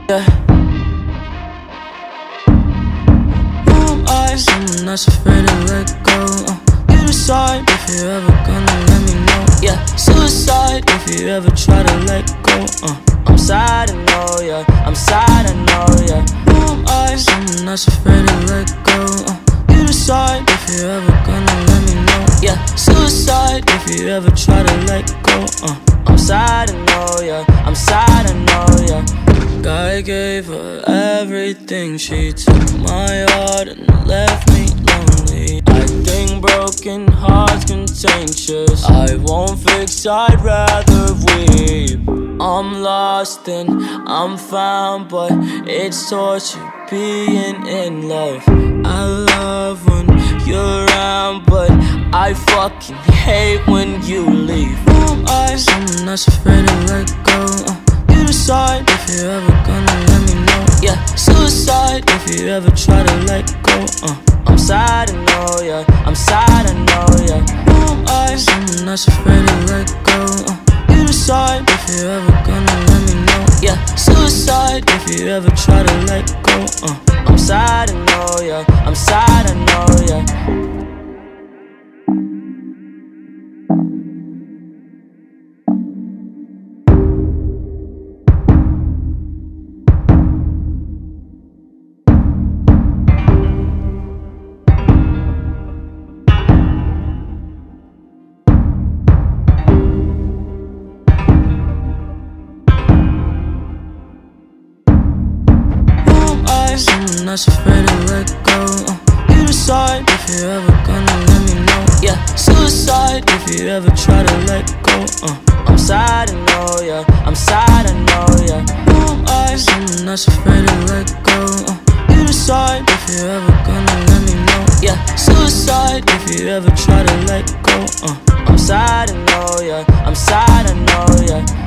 Yeah. Who am I? Someone that's afraid to let go. You decide if you're ever gonna let me know. Yeah, suicide if you ever try to let go. I'm sad, I know, yeah. I'm sad, I know, yeah. Who am I? Someone that's afraid to let go. You decide if you're ever gonna let me know. Yeah, suicide if you ever try to let go. I'm sad, I know, yeah. I'm sad, I know, yeah. I gave her everything. She took my heart and left me lonely. I think broken hearts contagious. I won't fix, I'd rather weep. I'm lost and I'm found, but it's torture being in love. I love when you're around, but I fucking hate when you leave. Who am I? Someone that's afraid to let go. You decide if you're ever gonna let me know. Yeah, suicide if you ever try to let go. I'm sad, I know, yeah. I'm sad, I know, yeah. Who am I? Someone that's afraid to let go. You decide if you're ever gonna let me know. Yeah, suicide if you ever try to let go. I'm sad, I know, yeah. I'm sad, I know, yeah. Someone that's afraid to let go. You decide if you're ever gonna let me know. Yeah, suicide if you ever try to let go. I'm sad, I know, yeah. I'm sad, I know, yeah. Who am I? Someone that's afraid to let go. You decide if you're ever gonna let me know. Yeah, suicide if you ever try to let go. I'm sad, I know, yeah. I'm sad, I know, yeah.